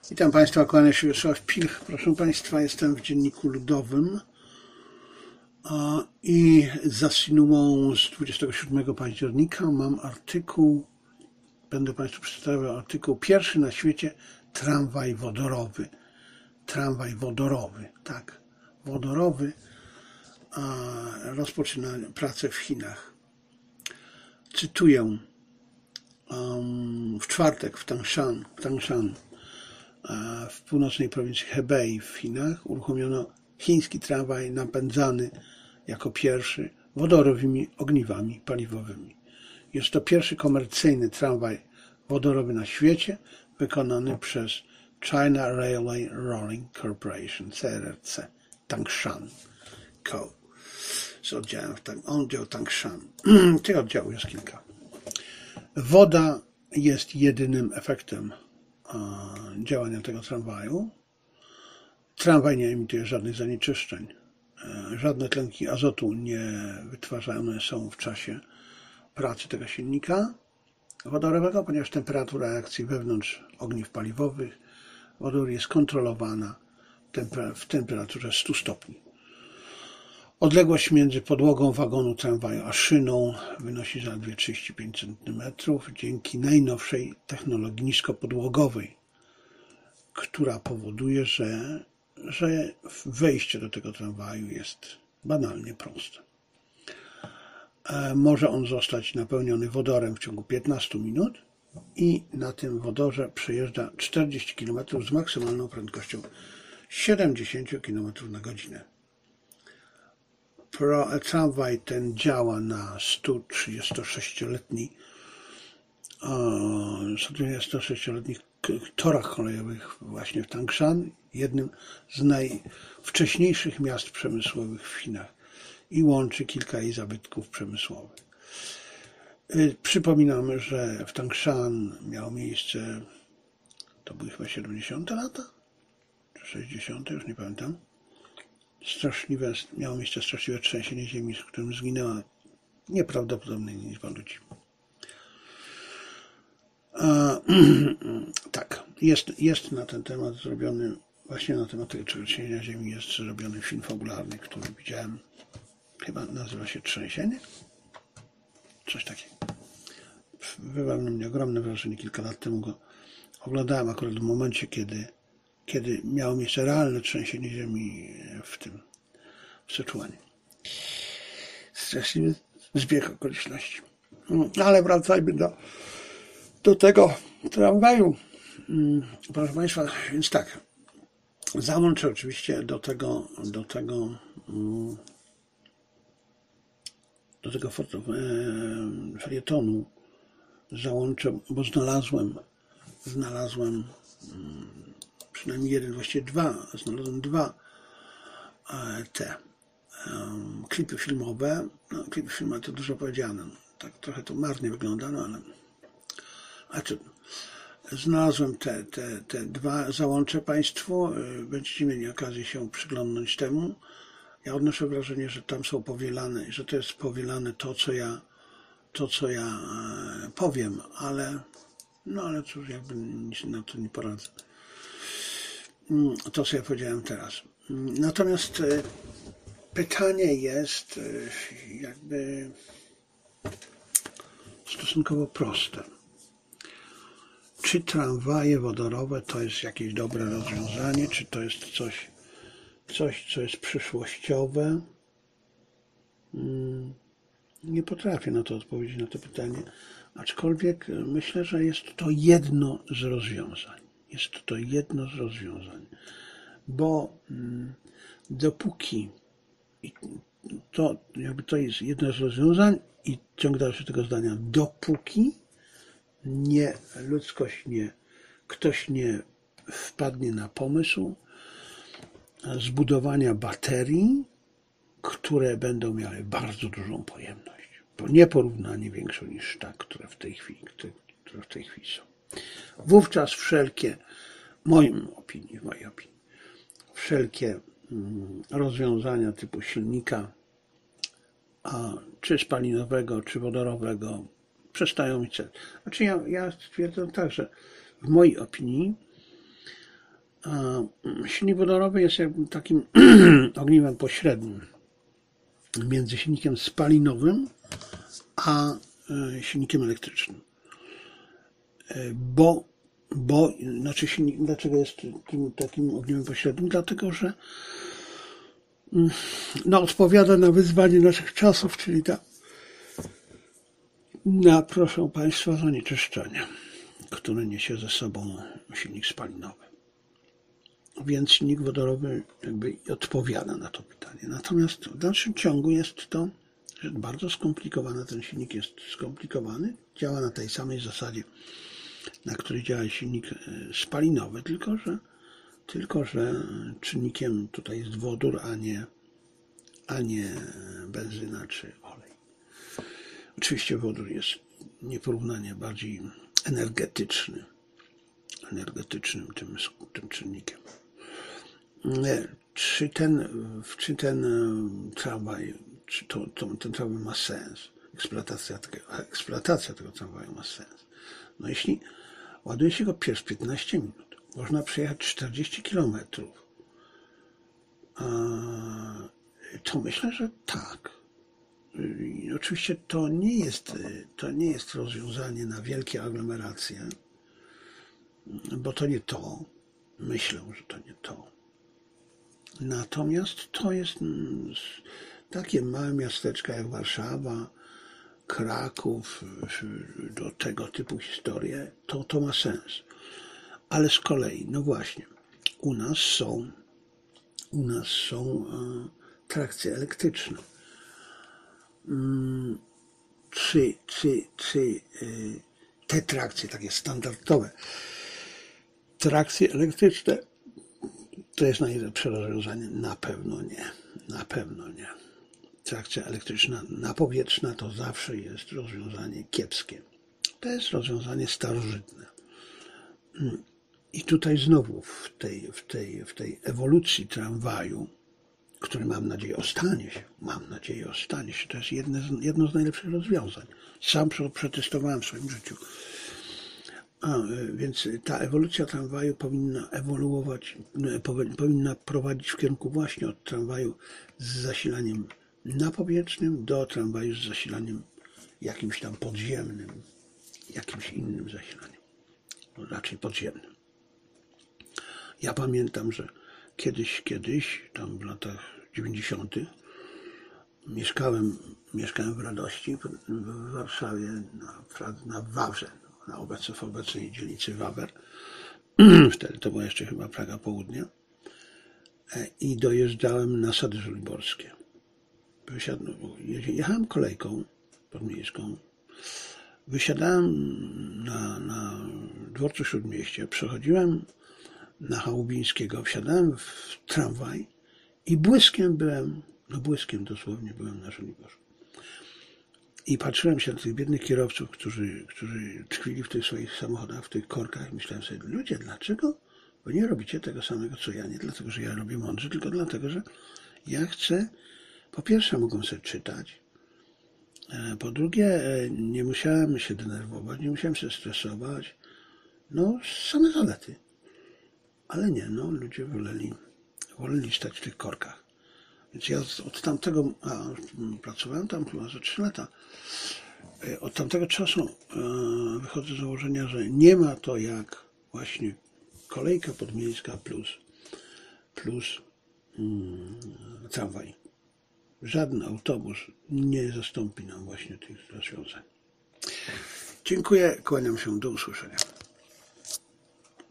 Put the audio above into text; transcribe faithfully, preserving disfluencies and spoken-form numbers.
Witam Państwa, kłania się Wiesław Pilch. Proszę Państwa, jestem w Dzienniku Ludowym i za sinułą z dwudziestego siódmego października mam artykuł, będę Państwu przedstawiał artykuł pierwszy na świecie tramwaj wodorowy. Tramwaj wodorowy, tak, wodorowy rozpoczyna pracę w Chinach. Cytuję, w czwartek w Tangshan, w Tangshan w północnej prowincji Hebei w Chinach uruchomiono chiński tramwaj napędzany jako pierwszy wodorowymi ogniwami paliwowymi. Jest to pierwszy komercyjny tramwaj wodorowy na świecie wykonany przez China Railway Rolling Corporation, C R R C, Tangshan Co. z oddziałem, oddział Tangshan. Tych oddziałów jest kilka. Woda jest jedynym efektem działania tego tramwaju. Tramwaj nie emituje żadnych zanieczyszczeń. Żadne tlenki azotu nie wytwarzane są w czasie pracy tego silnika wodorowego, ponieważ temperatura reakcji wewnątrz ogniw paliwowych wodór jest kontrolowana w temperaturze stu stopni. Odległość między podłogą wagonu tramwaju a szyną wynosi zaledwie trzydzieści pięć centymetrów dzięki najnowszej technologii niskopodłogowej, która powoduje, że, że wejście do tego tramwaju jest banalnie proste. Może on zostać napełniony wodorem w ciągu piętnastu minut i na tym wodorze przejeżdża czterdzieści kilometrów z maksymalną prędkością siedemdziesiąt kilometrów na godzinę. Tramwaj ten działa na stu trzydziestosześcioletnich torach kolejowych właśnie w Tangshan, jednym z najwcześniejszych miast przemysłowych w Chinach, i łączy kilka jej zabytków przemysłowych. Przypominamy, że w Tangshan miało miejsce, to były chyba siedemdziesiąte lata, czy sześćdziesiąte, już nie pamiętam, straszliwe, miało miejsce straszliwe trzęsienie ziemi, w którym zginęła nieprawdopodobna liczba ludzi. A, tak, jest, jest na ten temat zrobiony, właśnie na temat tego trzęsienia ziemi jest zrobiony film fabularny, który widziałem, chyba nazywa się Trzęsienie? Coś takiego. Wywarł na mnie ogromne wrażenie, kilka lat temu go oglądałem akurat w momencie, kiedy kiedy miało miejsce realne trzęsienie ziemi w tym, w Syczuanie. Straszliwy zbieg okoliczności. Ale wracajmy do, do tego tramwaju. Proszę Państwa, więc tak, załączę oczywiście do tego, do tego, do tego felietonu, załączę, bo znalazłem, znalazłem przynajmniej jeden, właściwie dwa, znalazłem dwa te um, klipy filmowe. No, klipy filmowe to dużo powiedziane, tak trochę to marnie wygląda, no ale a czy, znalazłem te, te, te dwa, załączę Państwu, będziecie mieli okazję się przyglądnąć temu. Ja odnoszę wrażenie, że tam są powielane, że to jest powielane to, co ja, to, co ja powiem, ale no ale cóż, jakby nic na to nie poradzę. To, co ja powiedziałem teraz. Natomiast pytanie jest jakby stosunkowo proste. Czy tramwaje wodorowe to jest jakieś dobre rozwiązanie, czy to jest coś, coś co jest przyszłościowe? Nie potrafię na to odpowiedzieć, na to pytanie, aczkolwiek myślę, że jest to jedno z rozwiązań. Jest to jedno z rozwiązań, bo dopóki to, jakby to jest jedno z rozwiązań i ciąg dalszy tego zdania, dopóki nie ludzkość, nie, ktoś nie wpadnie na pomysł zbudowania baterii, które będą miały bardzo dużą pojemność, bo nieporównanie większą niż ta, które w tej chwili, które w tej chwili są. Wówczas wszelkie, w moim opinii, w mojej opinii, wszelkie rozwiązania typu silnika, a czy spalinowego, czy wodorowego, przestają mieć sens. Znaczy ja, ja stwierdzam tak, że w mojej opinii A silnik wodorowy jest jakby takim ogniwem pośrednim między silnikiem spalinowym a silnikiem elektrycznym. Bo, bo znaczy silnik, dlaczego jest tym takim ogniwem pośrednim? Dlatego, że no, odpowiada na wyzwanie naszych czasów, czyli ta, na, proszę Państwa, zanieczyszczenie, które niesie ze sobą silnik spalinowy. Więc silnik wodorowy jakby odpowiada na to pytanie. Natomiast w dalszym ciągu jest to bardzo skomplikowane. Ten silnik jest skomplikowany. Działa na tej samej zasadzie, na której działa silnik spalinowy, tylko że, tylko że czynnikiem tutaj jest wodór, a nie, a nie benzyna czy olej. Oczywiście wodór jest nieporównanie bardziej energetyczny, energetycznym tym, tym czynnikiem. Czy ten, czy ten tramwaj, czy to, to, ten tramwaj ma sens? Eksploatacja tego, eksploatacja tego tramwaju ma sens. No jeśli ładuje się go przez piętnaście minut, można przejechać czterdzieści kilometrów, to myślę, że tak. I oczywiście to nie jest, to nie jest rozwiązanie na wielkie aglomeracje, bo to nie to. Myślę, że to nie to. Natomiast to jest takie małe miasteczka jak Warszawa, Kraków, do tego typu historie, to, to ma sens. Ale z kolei, no właśnie, u nas są, u nas są e, trakcje elektryczne. Hmm, czy, czy, czy e, te trakcje, takie standardowe, trakcje elektryczne, to jest najlepsze rozwiązanie? Na pewno nie. Na pewno nie. Trakcja elektryczna napowietrzna to zawsze jest rozwiązanie kiepskie. To jest rozwiązanie starożytne. I tutaj znowu w tej, w tej, w tej ewolucji tramwaju, który mam nadzieję ostanie się, mam nadzieję ostanie się, to jest jedno z, jedno z najlepszych rozwiązań. Sam przetestowałem w swoim życiu. A, więc ta ewolucja tramwaju powinna ewoluować, powinna prowadzić w kierunku właśnie od tramwaju z zasilaniem napowietrznym do tramwaju z zasilaniem jakimś tam podziemnym, jakimś innym zasilaniem, no raczej podziemnym. Ja pamiętam, że kiedyś, kiedyś, tam w latach dziewięćdziesiątych mieszkałem, mieszkałem w Radości, w Warszawie, na, na Wawrze, na obecnej, w obecnej dzielnicy Wawer. Wtedy to była jeszcze chyba Praga Południa. I dojeżdżałem na Sady Żoliborskie. Jechałem kolejką podmiejską. Wysiadałem na, na dworcu Śródmieścia, przechodziłem na Chałubińskiego, wsiadałem w tramwaj i błyskiem byłem, no błyskiem dosłownie byłem na Żoliborzu. I patrzyłem się na tych biednych kierowców, którzy, którzy tkwili w tych swoich samochodach, w tych korkach i myślałem sobie, ludzie, dlaczego wy nie robicie tego samego co ja? Nie dlatego, że ja robię mądrze, tylko dlatego, że ja chcę, po pierwsze mogłem sobie czytać, po drugie nie musiałem się denerwować, nie musiałem się stresować, no same zalety. Ale nie, no ludzie woleli, woleli stać w tych korkach. Więc ja od tamtego, a pracowałem tam chyba za trzy lata, od tamtego czasu wychodzę z założenia, że nie ma to jak właśnie kolejka podmiejska plus, plus hmm, tramwaj. Żaden autobus nie zastąpi nam właśnie tych rozwiązań. Dziękuję, kłaniam się, do usłyszenia.